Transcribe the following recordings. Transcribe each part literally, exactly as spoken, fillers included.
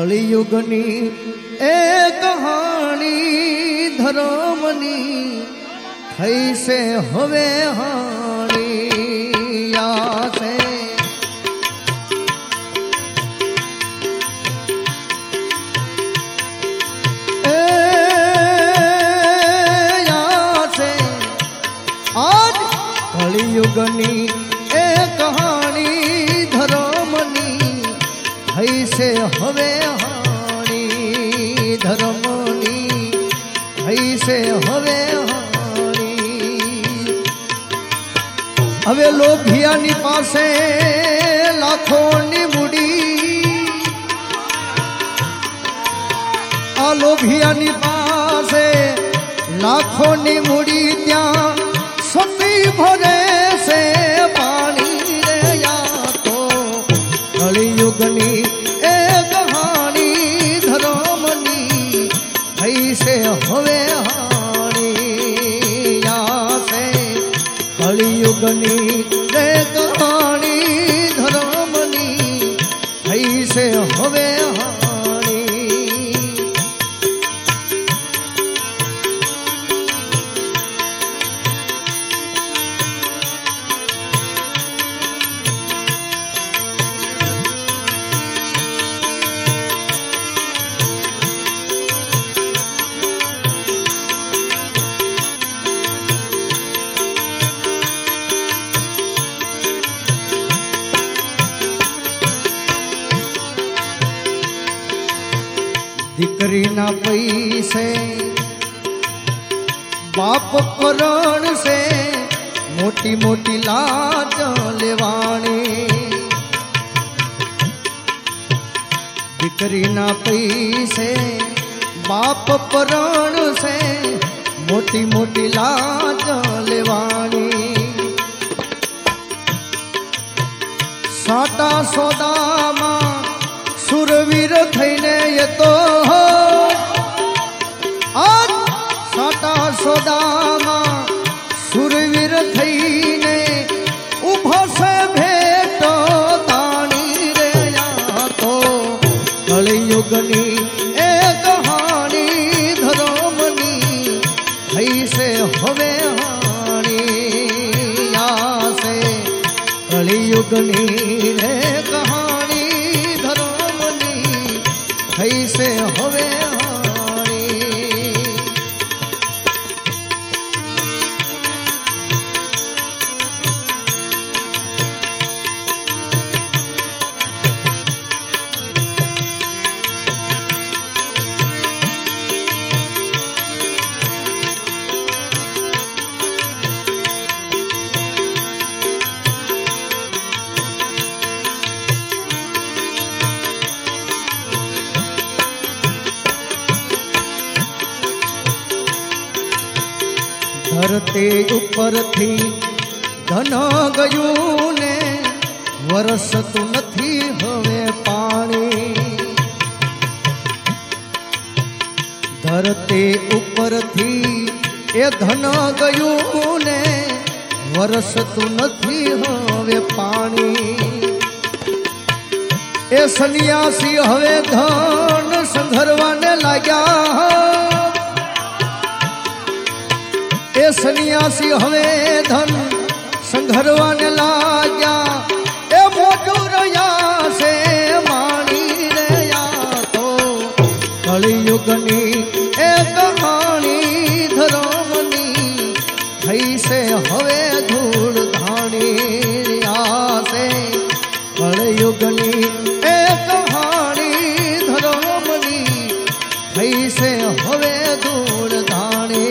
कलियुगनी ए कहानी धर्मनी थई से हवे हानी यासे ए यासे आज कलियुगनी ए कहानी धर्मनी थई से हवे हानी धर्मनी थई से हवे हानी हवे लोभियानी पासे लाखोनी मूडी आ लोभियानी पासे लाखोनी मूडी त्या सती भरे से पानी रे या तो कलियुगनी ए कहानी धर्मनी थई से हवे हानी यासे कलियुगनी ए कहानी धर्मनी थई से हवे हानी दीकरी ना पैसे बाप करण से मोटी मोटी लाज लेवाणी दीकरी ना पैसे बाप करण से मोटी मोटी लाज लेवाणी साटा सोदा मां सुरवीर थईने ये तो आज साटा सोदामा सुरवीर थईने उभा से भेटो ताणी रे या तो कलियुगनी ए कहानी धर्मनी थई से हवे हानी यासे कलियुगनी रे कहानी थई से हवे हानी धरती ऊपर थी धन गयु ने वरसतु नथी हवे पानी धरती ऊपर थी ए धन गयु ने वरसतु नथी हवे पानी ए सन्यासी हवे धन संघरवाने लाग्या ए सन्यासी हवे धन संघरवाने लाग्या ए मोजूरया से मानी रे या तो कलियुगनी ए कहानी धर्मनी थई से हवे धूल धानी आसे कलियुगनी ए कहानी धर्मनी थई से हवे धूल धानी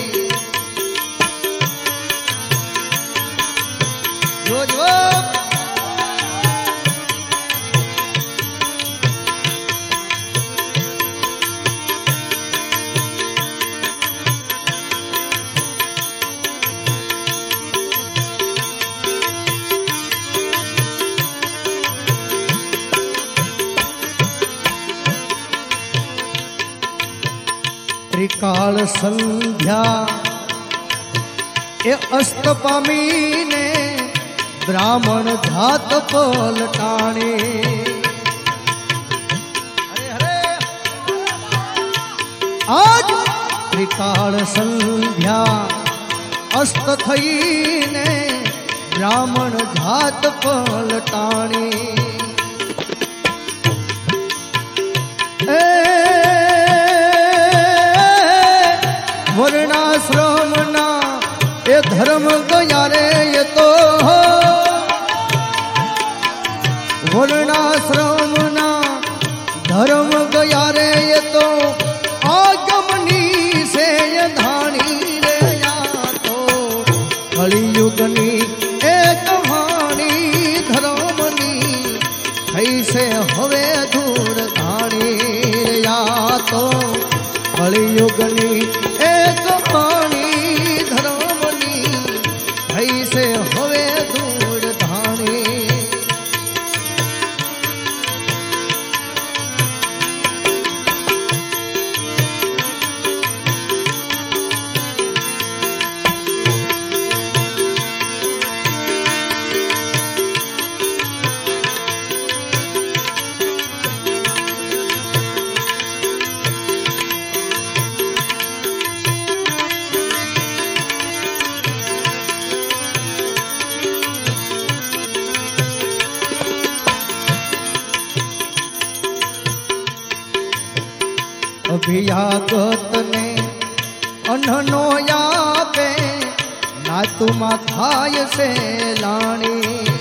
त्रिकाल संध्या ए अस्त पामीने ब्राह्मण जात पलटाणे हरे हरे आज त्रिकाल संध्या अस्त थईने ब्राह्मण जात पलटाणी वर्णाश्रमना ये धर्म गया रे ये तो वर्णाश्रमना धर्म गया रे ये तो आगमनी से ये धानी रे या तो कलियुगनी एक वाणी धर्मनी ऐसे हवे दूर धानी रे या तो कलियुगनी एक वाणी धर्मनी ऐसे हवे दूर धानी अभियागत ने अननो यापे ना तुमा थाय से लाणी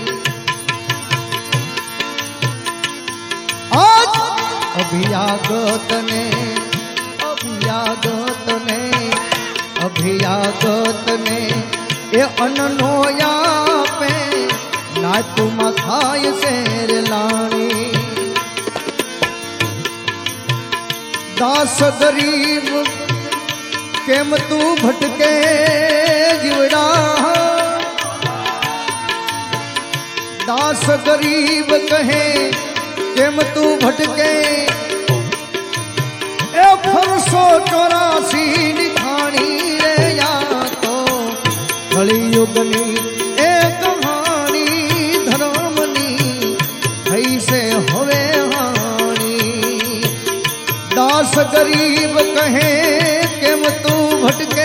आज अभियागत ने अभियागत ने अभियागत ने ये अननो यापे ना तुमा थाय से लाणी दास गरीब केम तू भटके जीवड़ा दास गरीब कहे केम तू भटके ए फरसो चौरासी निखानी रे या तो कलियुगनी एक वाणी धर्मनी ऐसे होवे दास गरीब कहे केम तू भटके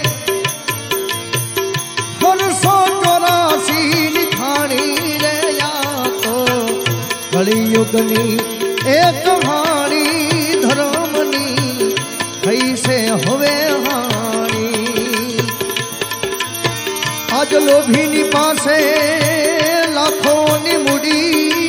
फरसो चौरासी निखानी रे या तो कलियुगनी एक वाणी धर्मनी ऐसे होवे वाणी आज लोभीनी पासे लाखों नी मुड़ी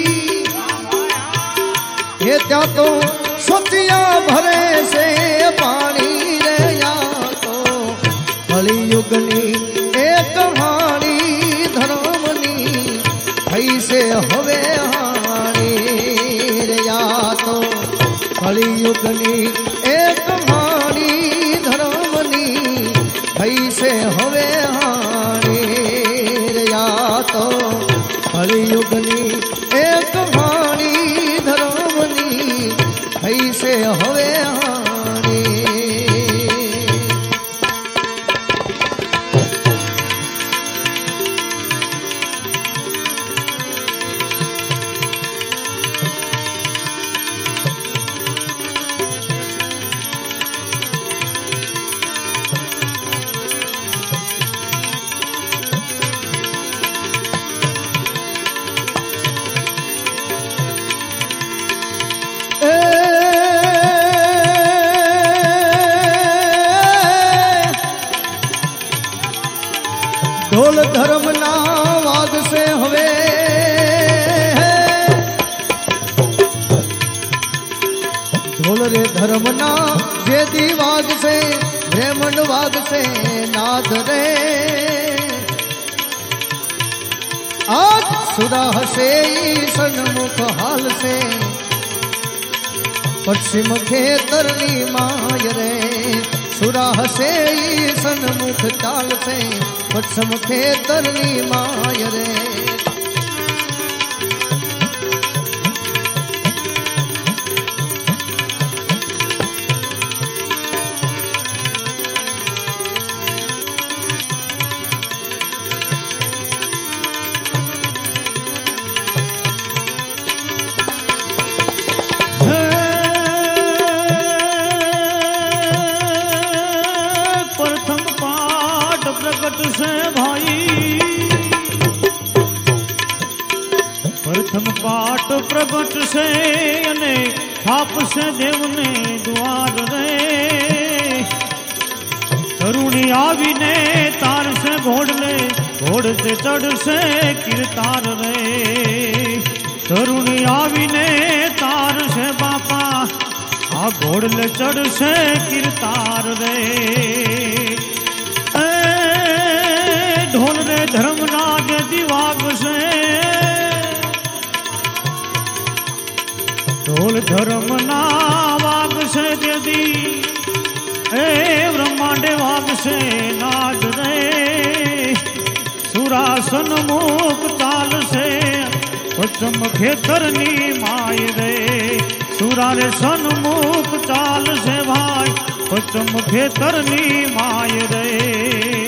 ये त्या तो सतिया भरे से पानी रे या तो कलियुगनी एक वाणी धर्मनी ऐसे होवे हानी रे या तो कलियुगनी एक वाणी धर्मनी ऐसे होवे हानी रे या तो कलियुगनी एक वाणी धर्मनी ऐसे होवे हानी ढोल धर्म ना वाग से हवे ढोल रे धर्म ना जेदी वाग से ब्रह्मण वाग से नाद रे आज सुराह से सन्मुख हाल से पश्चिम खेतरनी माय रे सुराह से सन्मुख चाल से पश्चिम खेतरनी माय रे प्रगट से अने छाप से देवने द्वार रे तरुणी आवीने तार से घोड़ले घोड़ से चढ़ से कीर्तार रे तरुणी आवीने तार से बापा आ घोड़ले चढ़ से कीर्तार रे ढोल रे धर्म नाग दिवाग से ढोल धर्म ना वाग से यदि ए ब्रह्मांडे वाग से नाद रे सुरासन मुख ताल से पचम खेतरनी माय रे सुरारे सन्मुख चाल से भाई पचम खेतरनी माय रे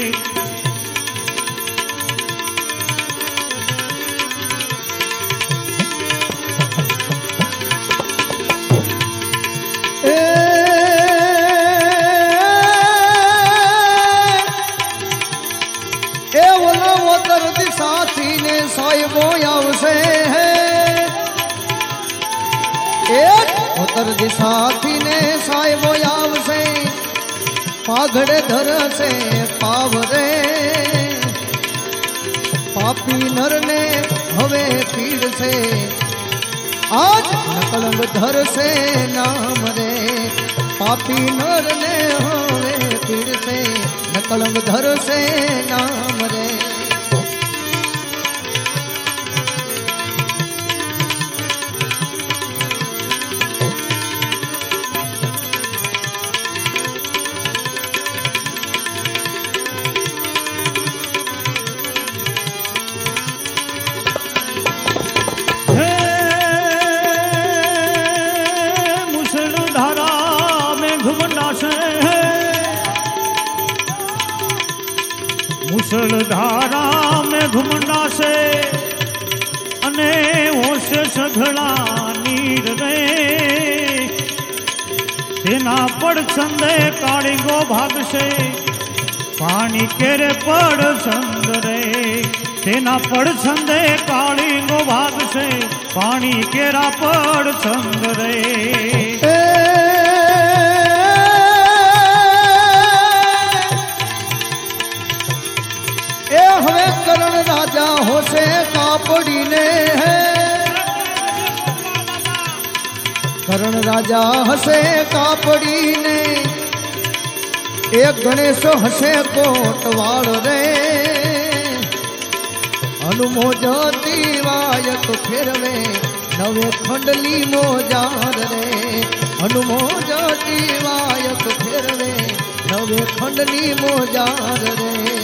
साथी ने साहिबो आवसे है एक उतर दी साथी ने साहिबो आवसे पाघड़े धर से पावरे पापी नर ने हवे पीड़ से आज नकलंग धर से नाम रे पापी नर ने हवे पीड़ से नकलंग धर से नाम रे मुसलधारा में घुमना से अने होश सघड़ा नीर रे तेना पड़ छंदे कालिंगो भाग से पानी केरे पड़ छंद रे तेना पड़ छंदे कालिंगो भाग से पानी केरा पड़ छंद रे हवे करण राजा होसे कापड़ी ने है करण राजा हसे कापड़ी ने एक गणेश हसे कोटवाड़ रे अनुमोजती वायत फेरवे नवे खंडली मोजार रे अनुमोजती वायत फेरवे नवे खंडली मोजार रे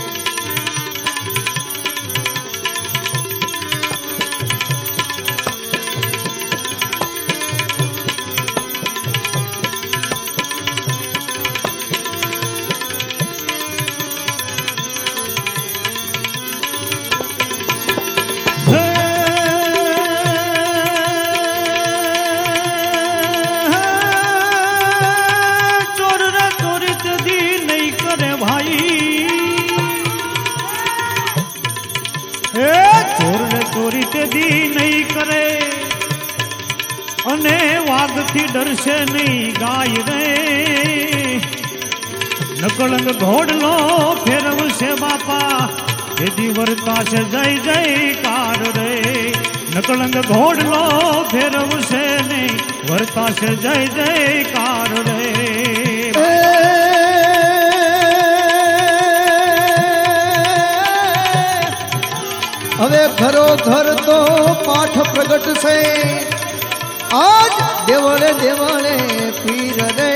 दी नहीं करे अने वाग थी डर से नहीं गाय रे नकलंग घोड़लो फेरव से बापा यदि वर्ता से जय जयकार रे नकलंग घोड़लो फेरव से नहीं वर्ता से जय जयकार रे हवे घरो घर तो पाठ प्रगट से आज देवले देवले पीर रे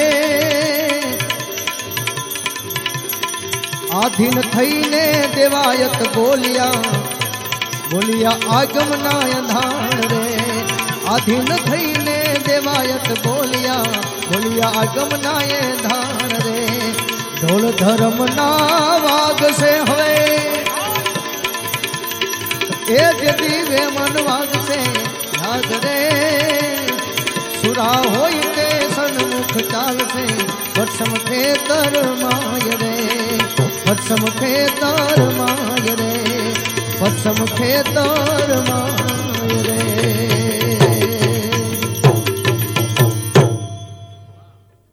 आधीन थईने देवायत बोलिया बोलिया आगम ना अंधार रे आधीन थईने देवायत बोलिया बोलिया आगम ना अंधार रे ढोल धर्म ना वाग से हवे ए यदि वे मनवाग से याद रे सुरा होई के सन्मुख चाल से वत्सम खेतर माय रे वत्सम खेतर माय रे वत्सम खेतर माय रे